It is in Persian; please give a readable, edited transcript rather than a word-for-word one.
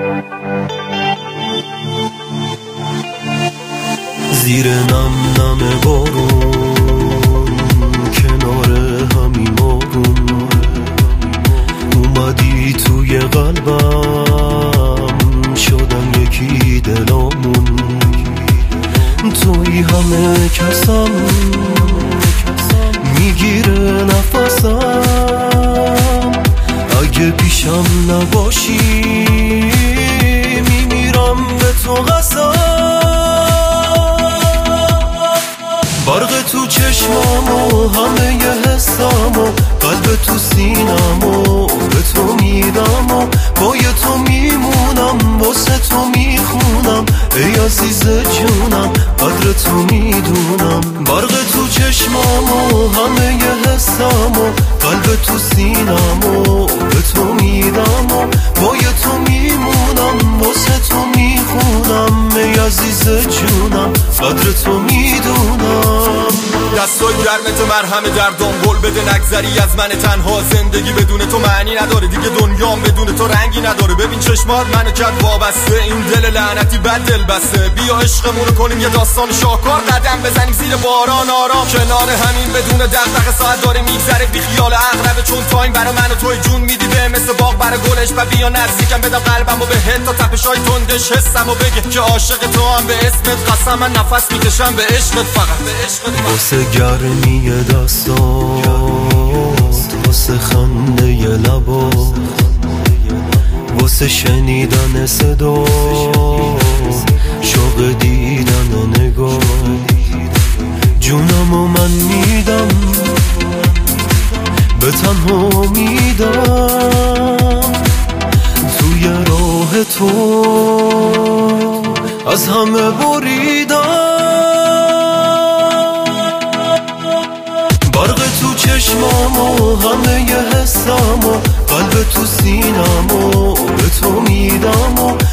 زیر نم نم بارون کنار همین مارون اومدی توی قلبم شدم یکی دلامون توی همه کسم میگیره نفسم اگه پیشم نباشی میمیرم به تو قسم برق تو چشمم و همه ی حسم و قلب تو سینم و به تو میدم و با تو میمونم واسه تو میخونم ای عزیز جونم قدر تو میدونم برق تو چشمم و همه ی حسم و قلب تو سینم و به تو میدم و با تو میمونم واسه تو میخونم ای عزیز جونم قدر تو میدونم دستای گرمت مرهم دردام گل بده نگذری از من تنها زندگی بدون تو معنی نداره دیگه دنیام بدون تو رنگی نداره ببین چشمات منو کرد وابسته این دل لعنتی بد دل بسته بیا عشقمونو کنیم یه داستان شاهکار قدم بزنیم زیر باران آرام کنار همین بدون دغدغه ساعت داره میگذره بی خیال عقربه چون تایم برا من و توی جون میدی به مثل باغ برا گلش و بیا نزدیکم بدم قلبمو بهت تا تپشای تندش حسمو بگه که عاشق تو هم به اسمت قسم من نفس میکشم به عشقت فقط به عشقت واسه گرمی دستات واسه خنده لبات واسه شنیدن صدا شوق دیدن نگاه جونمو من میدم به تنها میدم توی راه تو از همه بریدم برق تو چشمم و همه ی حسم و قلب تو سینم و به تو میدم و